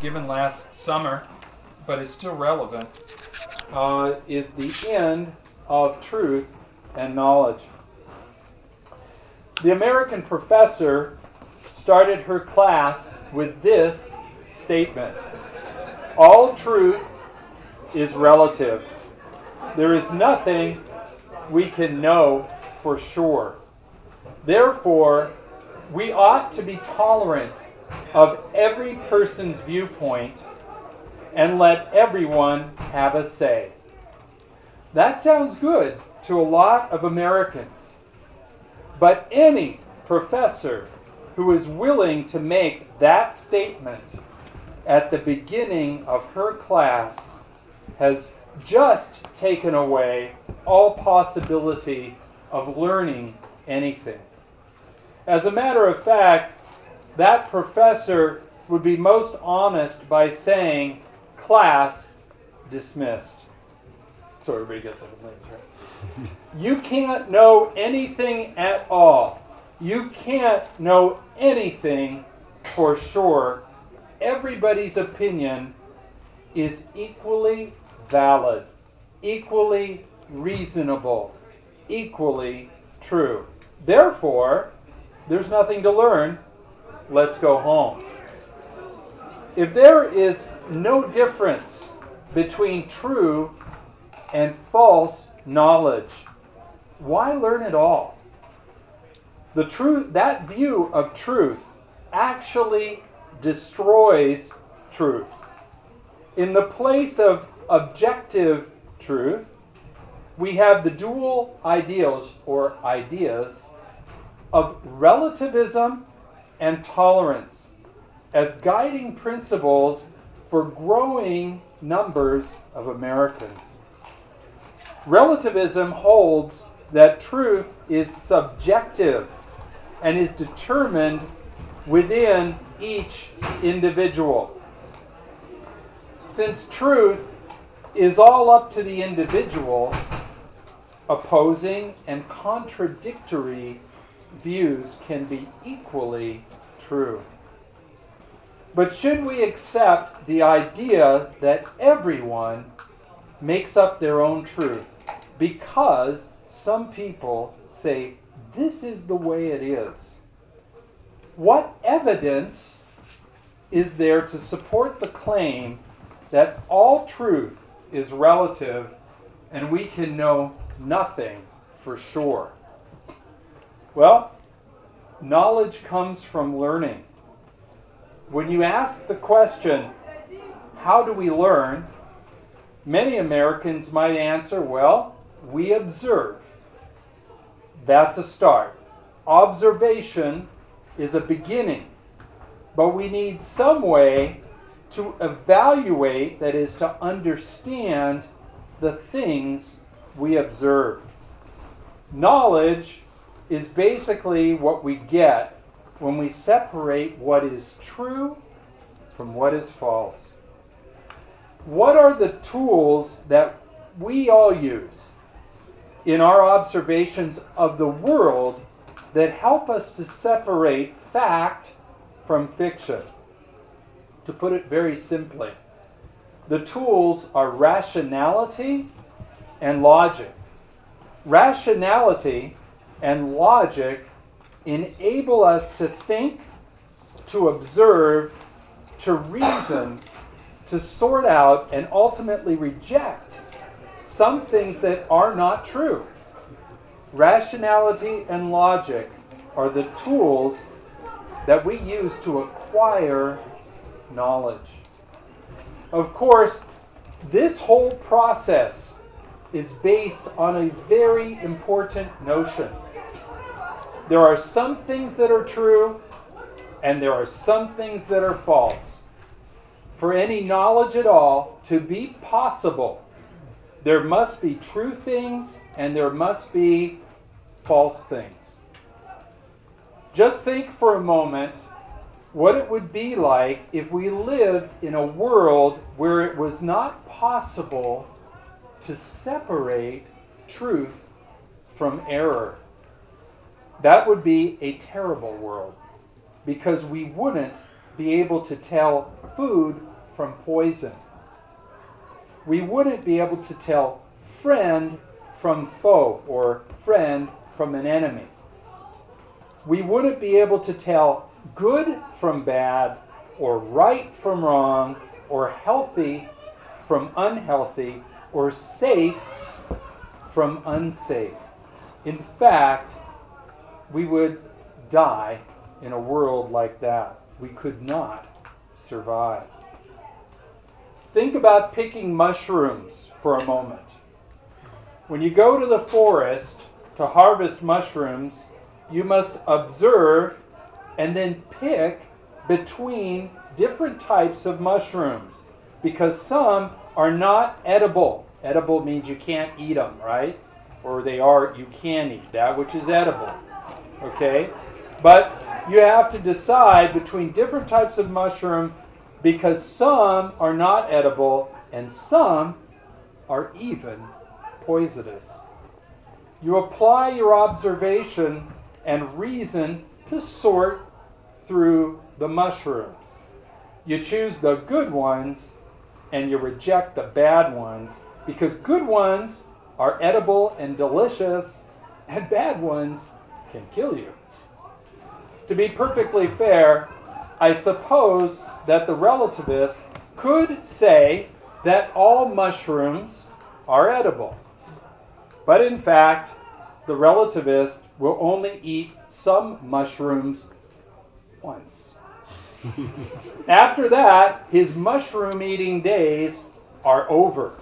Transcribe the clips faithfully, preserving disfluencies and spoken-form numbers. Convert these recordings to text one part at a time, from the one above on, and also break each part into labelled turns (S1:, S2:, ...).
S1: given last summer, but is still relevant, uh, is the end of truth and knowledge. The American professor started her class with this statement: all truth is relative. There is nothing we can know for sure. Therefore, we ought to be tolerant of every person's viewpoint and let everyone have a say. That sounds good to a lot of Americans. But any professor who is willing to make that statement at the beginning of her class has just taken away all possibility of learning anything. As a matter of fact, that professor would be most honest by saying, class dismissed. So everybody gets up and leaves, right? You can't know anything at all. You can't know anything for sure. Everybody's opinion is equally valid, equally reasonable, equally true. Therefore, there's nothing to learn. Let's go home. If there is no difference between true and false knowledge, why learn at all? The truth, that view of truth actually destroys truth. In the place of objective truth, we have the dual ideals or ideas of relativism and tolerance as guiding principles for growing numbers of Americans. Relativism holds that truth is subjective and is determined within each individual. Since truth is all up to the individual, opposing and contradictory views can be equally true. But should we accept the idea that everyone makes up their own truth because some people say this is the way it is? What evidence is there to support the claim that all truth is relative and we can know nothing for sure? Well, knowledge comes from learning. When you ask the question, how do we learn? Many Americans might answer, well, we observe. That's a start. Observation is a beginning, but we need some way to evaluate, that is, to understand the things we observe. Knowledge is basically what we get when we separate what is true from what is false. What are the tools that we all use in our observations of the world that help us to separate fact from fiction? To put it very simply, the tools are rationality and logic. Rationality and logic enable us to think, to observe, to reason, to sort out, and ultimately reject some things that are not true. Rationality and logic are the tools that we use to acquire knowledge. Of course, this whole process is based on a very important notion. There are some things that are true, and there are some things that are false. For any knowledge at all to be possible, there must be true things and there must be false things. Just think for a moment what it would be like if we lived in a world where it was not possible to separate truth from error. That would be a terrible world, because we wouldn't be able to tell food from poison. We wouldn't be able to tell friend from foe or friend from an enemy. We wouldn't be able to tell good from bad or right from wrong or healthy from unhealthy or safe from unsafe. In fact, we would die in a world like that. We could not survive. Think about picking mushrooms for a moment. When you go to the forest to harvest mushrooms, you must observe and then pick between different types of mushrooms, because some are not edible. Edible means you can't eat them, right? Or they are, you can eat that which is edible. Okay? But you have to decide between different types of mushroom, because some are not edible and some are even poisonous. You apply your observation and reason to sort through the mushrooms. You choose the good ones and you reject the bad ones, because good ones are edible and delicious and bad ones can kill you. To be perfectly fair, I suppose that the relativist could say that all mushrooms are edible. But in fact, the relativist will only eat some mushrooms once. After that, his mushroom eating days are over.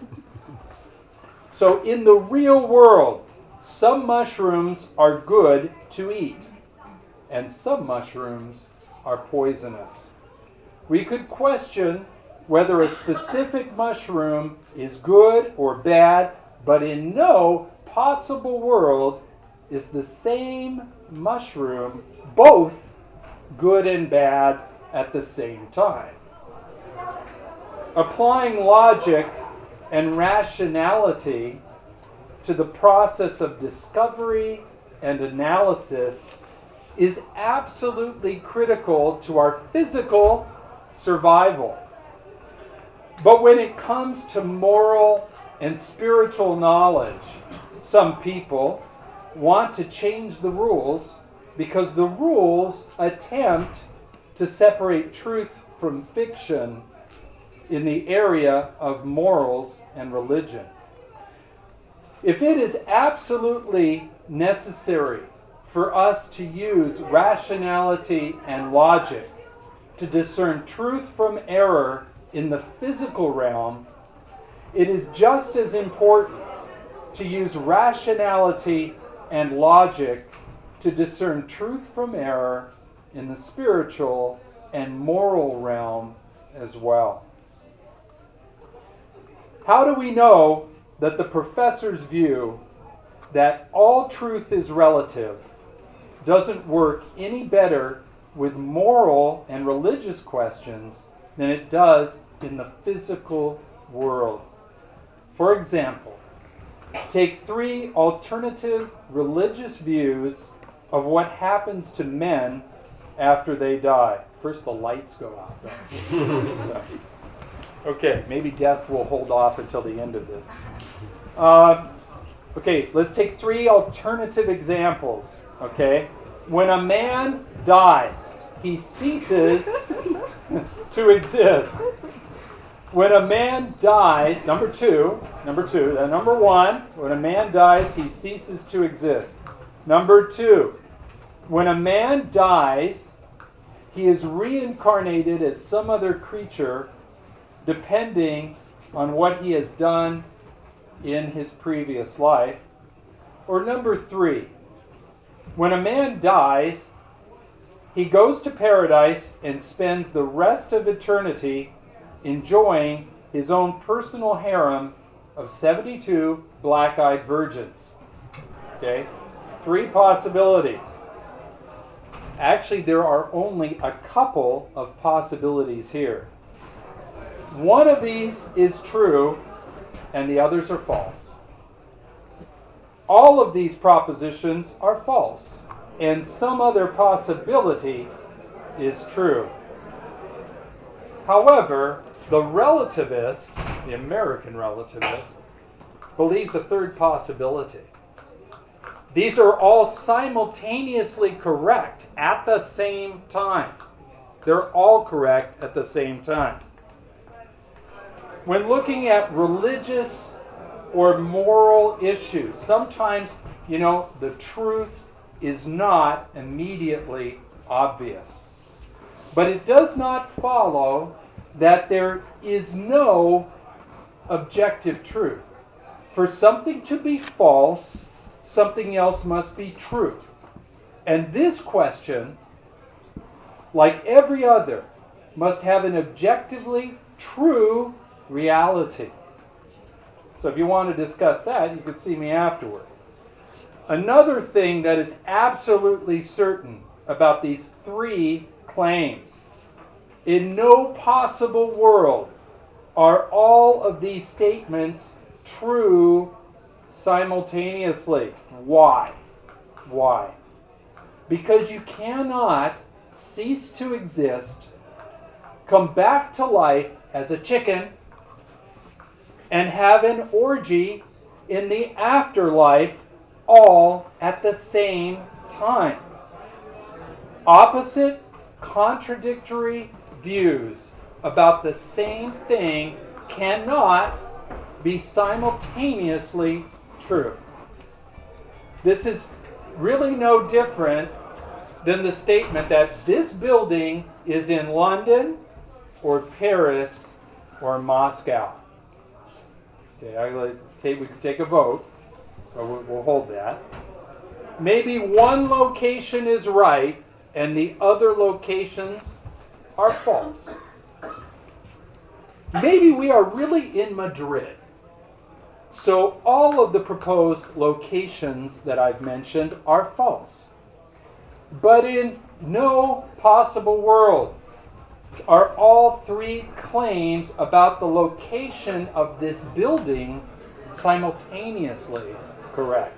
S1: So in the real world, some mushrooms are good to eat, and some mushrooms are poisonous. We could question whether a specific mushroom is good or bad, but in no possible world is the same mushroom both good and bad at the same time. Applying logic and rationality to the process of discovery and analysis is absolutely critical to our physical survival. But when it comes to moral and spiritual knowledge, some people want to change the rules because the rules attempt to separate truth from fiction in the area of morals and religion. If it is absolutely necessary for us to use rationality and logic to discern truth from error in the physical realm, it is just as important to use rationality and logic to discern truth from error in the spiritual and moral realm as well. How do we know that the professor's view that all truth is relative doesn't work any better with moral and religious questions than it does in the physical world? For example, take three alternative religious views of what happens to men after they die. First, the lights go out. Okay, maybe death will hold off until the end of this. Uh, okay, let's take three alternative examples. Okay, when a man dies, he ceases to exist. When a man dies, number two, number two, uh, number one, when a man dies, he ceases to exist. Number two, when a man dies, he is reincarnated as some other creature depending on what he has done in his previous life. Or number three, when a man dies, he goes to paradise and spends the rest of eternity enjoying his own personal harem of seventy-two black-eyed virgins. Okay? Three possibilities. Actually, there are only a couple of possibilities here. One of these is true, and the others are false. All of these propositions are false, and some other possibility is true. However, the relativist, the American relativist, believes a third possibility. These are all simultaneously correct at the same time. They're all correct at the same time. When looking at religious or moral issues, sometimes, you know, the truth is not immediately obvious. But it does not follow that there is no objective truth. For something to be false, something else must be true. And this question, like every other, must have an objectively true reality. So if you want to discuss that, you could see me afterward. Another thing that is absolutely certain about these three claims: in no possible world are all of these statements true simultaneously. Why? Why? Because you cannot cease to exist, come back to life as a chicken, and have an orgy in the afterlife all at the same time. Opposite, contradictory views about the same thing cannot be simultaneously true. This is really no different than the statement that this building is in London or Paris or Moscow. Okay, I like take, we could take a vote, but we'll, we'll hold that. Maybe one location is right and the other locations are false. Maybe we are really in Madrid. So all of the proposed locations that I've mentioned are false. But in no possible world are all three claims about the location of this building simultaneously correct.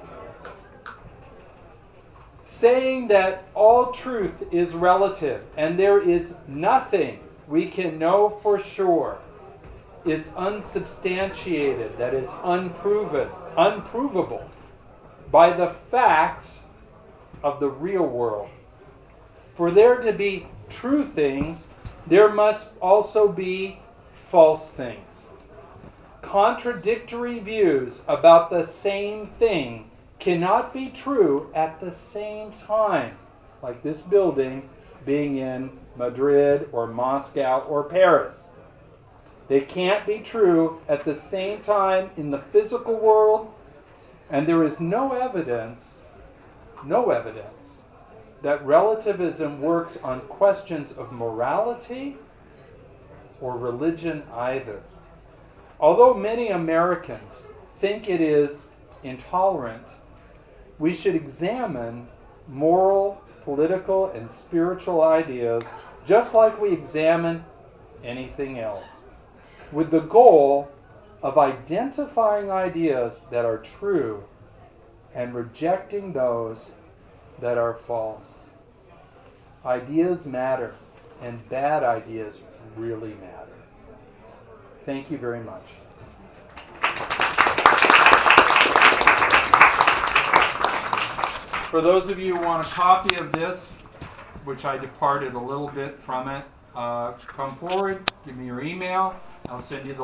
S1: Saying that all truth is relative and there is nothing we can know for sure is unsubstantiated, that is unproven, unprovable by the facts of the real world. For there to be true things, there must also be false things. Contradictory views about the same thing cannot be true at the same time, like this building being in Madrid or Moscow or Paris. They can't be true at the same time in the physical world, and there is no evidence, no evidence, that relativism works on questions of morality or religion either. Although many Americans think it is intolerant, we should examine moral, political, and spiritual ideas just like we examine anything else, with the goal of identifying ideas that are true and rejecting those that are false. Ideas matter, and bad ideas really matter. Thank you very much. For those of you who want a copy of this, which I departed a little bit from it, uh, come forward, give me your email. I'll send you the